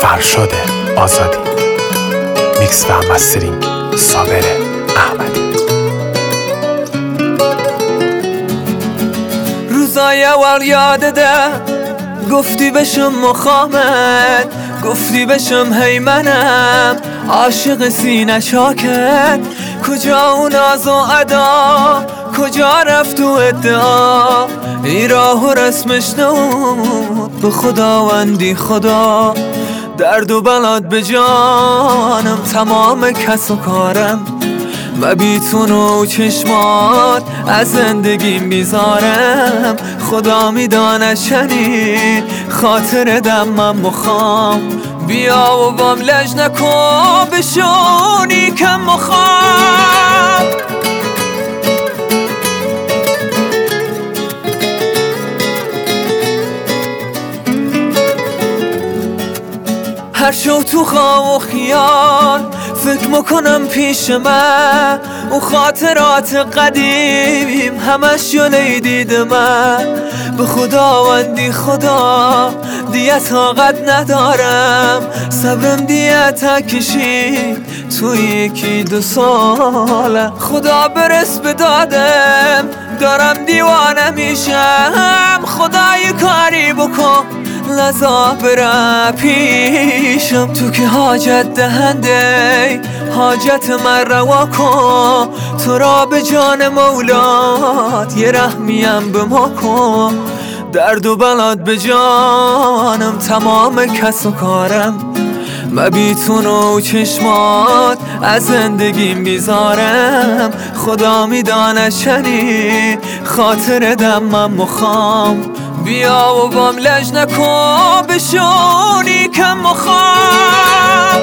فرشاد آزادی، میکس و مسترینگ صابر احمدی. روزای اول یادته گفتی بشم مخامت، گفتی بشم هیمنم عاشق سینه شاکت. کجا اون ناز و ادا، کجا رفت و ادعا، این راه و رسمش نمود به خداوندی خدا. درد و بلاد به جانم، تمام کس و کارم و بیتون و چشمات از زندگیم بیزارم. خدا میدانه شنی خاطر دمم مخام، بیا و بام لج نکن بشونی کم مخام. هر شو تو خواب و خیال فکر میکنم پیش من، اون خاطرات قدیمیم همش یونه دید من. به خداوندی خدا دیگه طاقت ندارم، صبرم دیگه کشی توی یکی دو ساله. خدا برس به دادم، دارم دیوانه میشم. خدای کاری بکن لذا برم پیشم. تو که حاجت دهنده حاجت من روا کن، تو را به جان مولات یه رحمیم به ما کن. درد و بلاد به جانم، تمام کس و کارم و بیتون و چشمات از زندگیم بیزارم. خدا میدانه شنی خاطر دمم مخام، بیا و بام لج نکن بشونی کم مخام.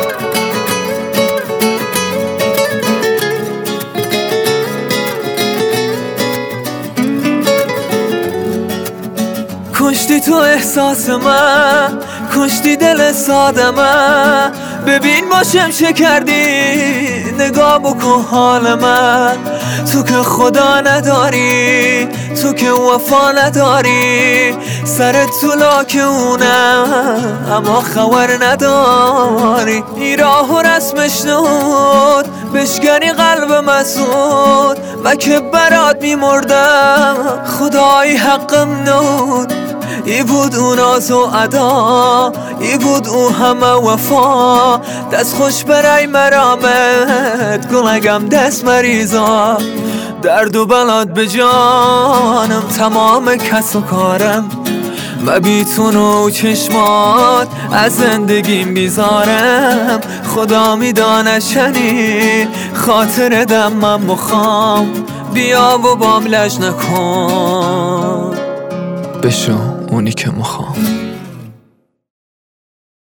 کشتی تو احساس من، کشتی دل ساده من. ببین باشم چه کردی، نگاه بکن حال من. تو که خدا نداری، تو که وفا نداری، سرت تو لاکونم اما خبر نداری. این راه و رسمش نود بشکنی قلب مسعود، و که برات میمردم خدای حقم نود. ای بود اون ناز و ادا، ای بود او همه وفا. دست خوش برای مرامت گلگم دست مریضا. درد و بلاد به جانم، تمام کس و کارم و بیتون و چشمات از زندگیم بیزارم. خدا میدانه شنی خاطر دمم مخام، بیا و بام لج نکن بشو اونی که مخوام.